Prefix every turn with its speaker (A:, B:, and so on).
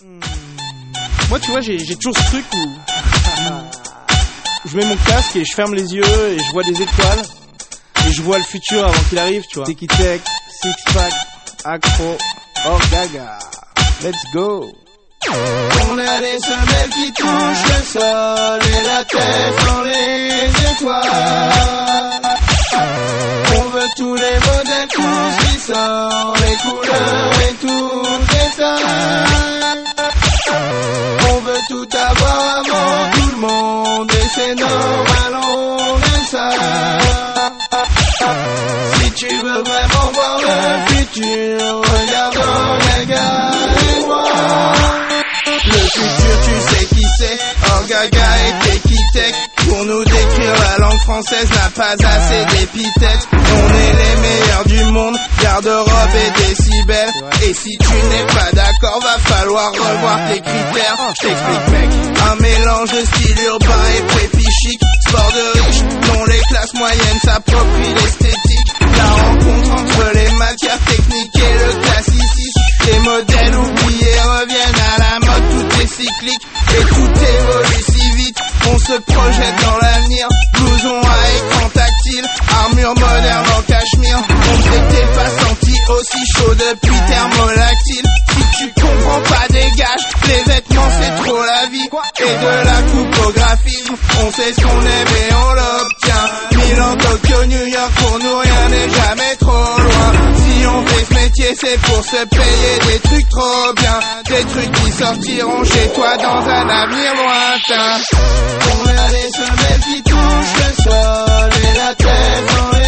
A: Moi, tu vois, j'ai toujours ce truc où je mets mon casque et je ferme les yeux et je vois des étoiles et je vois le futur avant qu'il arrive, tu vois.
B: Tiki Tech, Six Pack, Accro, oh gaga, let's go.
C: On a des semelles qui touchent le sol et la tête dans les étoiles. On veut tous les modèles, tout ce qui sort, les couleurs et toutes les tailles. On veut tout avoir avant tout le monde et c'est normal, on aime ça. Si tu veux vraiment voir le futur, regarde dans les gars et moi. Le futur, tu sais qui c'est, oh gaga et Teki Tech. Pour nous décrire, la langue française n'a pas assez d'épithètes. On est les meilleurs du monde, garde-robe et décibels. Et si tu n'es pas d'accord, va falloir revoir tes critères. J't'explique mec, un mélange de style urbain et prépi chic. Sport de riche, dont les classes moyennes s'approprient l'esthétique. La rencontre entre les matières techniques et le classicisme. Les modèles oubliés reviennent à la mode, tout est cyclique et tout évolue si vite. On se projette dans l'avenir, blouson à écran tactile, armure moderne en cachemire. On ne s'était pas senti aussi chaud depuis thermolactyle. Si tu comprends pas, dégage, les vêtements c'est trop la vie. Et de la coupe au graphisme, on sait ce qu'on aime et on l'obtient. Milan, Tokyo, New York, pour nous rien n'est jamais trop loin. Si on fait ce métier c'est pour se payer des trucs trop bien. Des trucs qui sortiront chez toi dans un avenir lointain. On a des semelles qui touchent le sol et la tête dans les